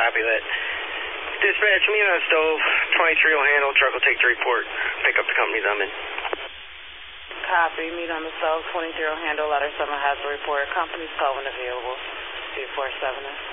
Copy that. Dispatch, meet on stove, 23 O'Handle, truck will take the report. Pick up the companies I'm in. Copy, meet on the stove, 20 O'Handle, ladder 7 has the report. Company's 12 and available. 247